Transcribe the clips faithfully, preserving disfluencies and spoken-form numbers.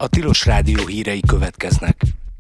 A Tilos Rádió hírei következnek.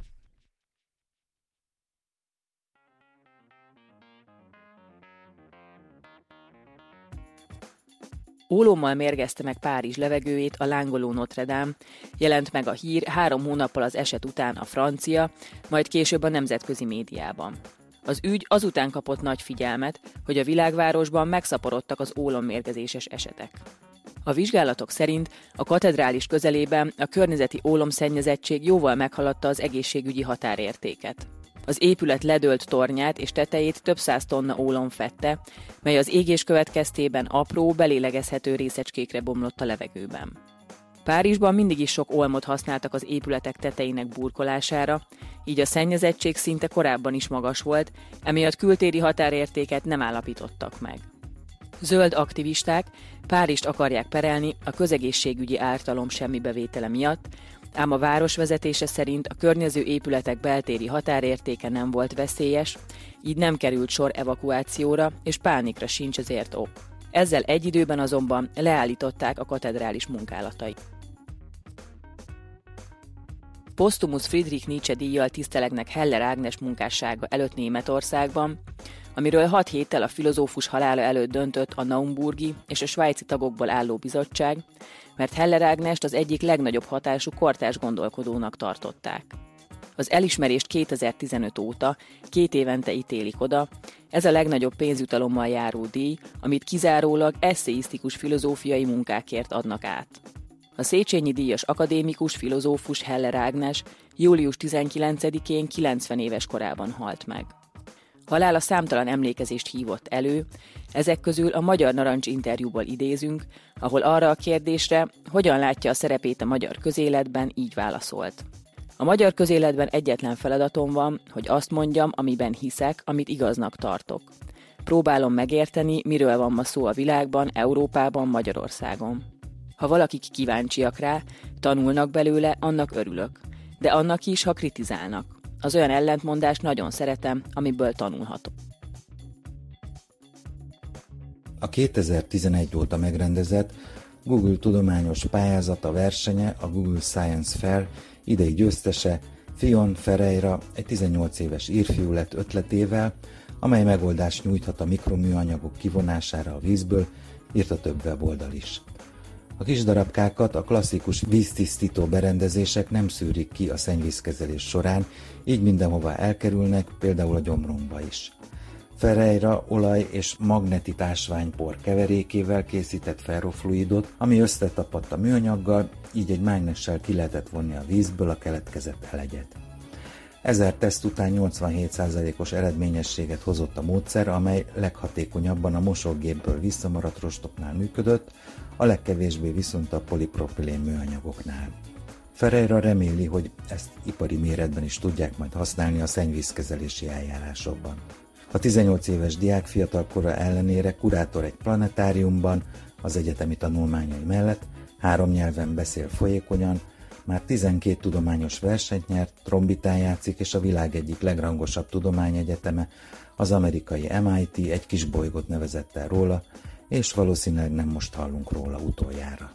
Ólommal mérgezte meg Párizs levegőjét a lángoló Notre Dame, jelent meg a hír három hónappal az eset után a francia, majd később a nemzetközi médiában. Az ügy azután kapott nagy figyelmet, hogy a világvárosban megszaporodtak az ólommérgezéses esetek. A vizsgálatok szerint a katedrális közelében a környezeti ólomszennyezettség jóval meghaladta az egészségügyi határértéket. Az épület ledőlt tornyát és tetejét több száz tonna ólom fedte, mely az égés következtében apró, belélegezhető részecskékre bomlott a levegőben. Párizsban mindig is sok olmot használtak az épületek tetejének burkolására, így a szennyezettség szinte korábban is magas volt, emiatt kültéri határértéket nem állapítottak meg. Zöld aktivisták Párizst akarják perelni a közegészségügyi ártalom semmibevétele miatt, ám a város vezetése szerint a környező épületek beltéri határértéke nem volt veszélyes, így nem került sor evakuációra, és pánikra sincs ezért ok. Ezzel egy időben azonban leállították a katedrális munkálatait. Posztumusz Friedrich Nietzsche díjjal tisztelegnek Heller Ágnes munkássága előtt Németországban, amiről hat héttel a filozófus halála előtt döntött a naumburgi és a svájci tagokból álló bizottság, mert Heller Ágnest az egyik legnagyobb hatású kortárs gondolkodónak tartották. Az elismerést kétezer-tizenöt óta két évente ítélik oda, ez a legnagyobb pénzjutalommal járó díj, amit kizárólag esszeisztikus filozófiai munkákért adnak át. A Széchenyi díjas akadémikus filozófus Heller Ágnes július tizenkilencedikén kilencven éves korában halt meg. Halála számtalan emlékezést hívott elő, ezek közül a Magyar Narancs interjúból idézünk, ahol arra a kérdésre, hogyan látja a szerepét a magyar közéletben, így válaszolt. A magyar közéletben egyetlen feladatom van, hogy azt mondjam, amiben hiszek, amit igaznak tartok. Próbálom megérteni, miről van ma szó a világban, Európában, Magyarországon. Ha valakik kíváncsiak rá, tanulnak belőle, annak örülök, de annak is, ha kritizálnak. Az olyan ellentmondást nagyon szeretem, amiből tanulhatok. A kétezer-tizenegy óta megrendezett Google tudományos pályázata versenye, a Google Science Fair idei győztese Fion Ferreira egy tizennyolc éves írfiú lett ötletével, amely megoldást nyújthat a mikroműanyagok kivonására a vízből, írta több weboldal is. A kis darabkákat a klasszikus víztisztító berendezések nem szűrik ki a szennyvízkezelés során, így mindenhova elkerülnek, például a gyomrunkba is. Ferreira olaj és magnetit ásványpor keverékével készített ferrofluidot, ami összetapadt a műanyaggal, így egy mágnessel ki lehetett vonni a vízből a keletkezett elegyet. Ezer teszt után nyolcvanhét százalékos eredményességet hozott a módszer, amely leghatékonyabban a mosógépből visszamaradt rostoknál működött, a legkevésbé viszont a polipropilén műanyagoknál. Ferreira reméli, hogy ezt ipari méretben is tudják majd használni a szennyvízkezelési eljárásokban. A tizennyolc éves diák fiatal kora ellenére kurátor egy planetáriumban, az egyetemi tanulmányai mellett, három nyelven beszél folyékonyan, már tizenkét tudományos versenyt nyert, trombitán játszik, és a világ egyik legrangosabb tudományegyeteme, az amerikai em i té egy kis bolygót nevezett el róla, és valószínűleg nem most hallunk róla utoljára.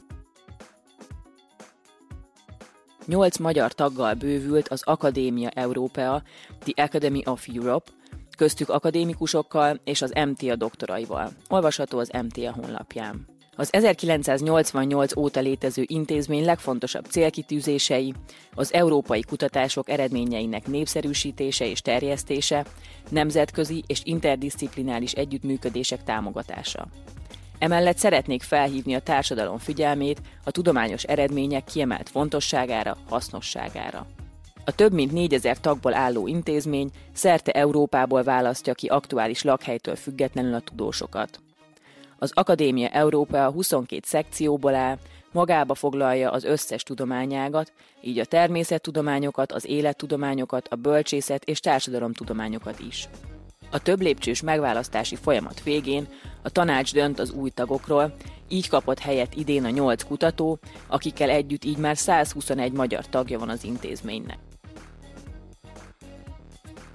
Nyolc magyar taggal bővült az Academia Europaea, The Academy of Europe, köztük akadémikusokkal és az em té á doktoraival. Olvasható az em té á honlapján. Az ezerkilencszáznyolcvannyolc óta létező intézmény legfontosabb célkitűzései az európai kutatások eredményeinek népszerűsítése és terjesztése, nemzetközi és interdiszciplináris együttműködések támogatása. Emellett szeretnék felhívni a társadalom figyelmét a tudományos eredmények kiemelt fontosságára, hasznosságára. A több mint négyezer tagból álló intézmény szerte Európából választja ki aktuális lakhelytől függetlenül a tudósokat. Az Academia Europaea huszonkét szekcióból áll, magába foglalja az összes tudományágat, így a természettudományokat, az élettudományokat, a bölcsészet és társadalomtudományokat is. A több lépcsős megválasztási folyamat végén a tanács dönt az új tagokról, így kapott helyet idén a nyolc kutató, akikkel együtt így már százhuszonegy magyar tagja van az intézménynek.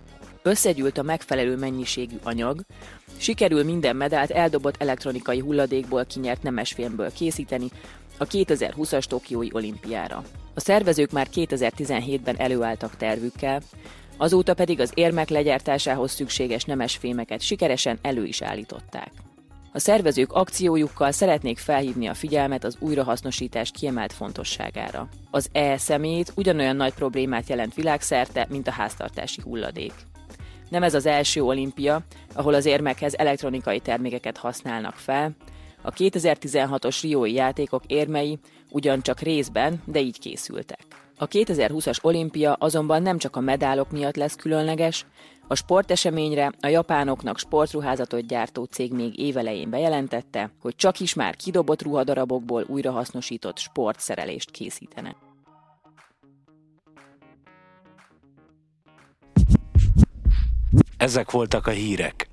Összegyűlt a megfelelő mennyiségű anyag, sikerül minden medált eldobott elektronikai hulladékból kinyert nemesfémből készíteni a kétezer-húszas tokiói olimpiára. A szervezők már kétezer-tizenhétben előálltak tervükkel, azóta pedig az érmek legyártásához szükséges nemesfémeket sikeresen elő is állították. A szervezők akciójukkal szeretnék felhívni a figyelmet az újrahasznosítás kiemelt fontosságára. Az e-szemét ugyanolyan nagy problémát jelent világszerte, mint a háztartási hulladék. Nem ez az első olimpia, ahol az érmekhez elektronikai termékeket használnak fel. A kétezer-tizenhatos riói játékok érmei ugyancsak részben, de így készültek. A kétezer-húszas olimpia azonban nem csak a medálok miatt lesz különleges, a sporteseményre a japánoknak sportruházatot gyártó cég még évelején bejelentette, hogy csak is már kidobott ruhadarabokból újrahasznosított sportszerelést készítenek. Ezek voltak a hírek.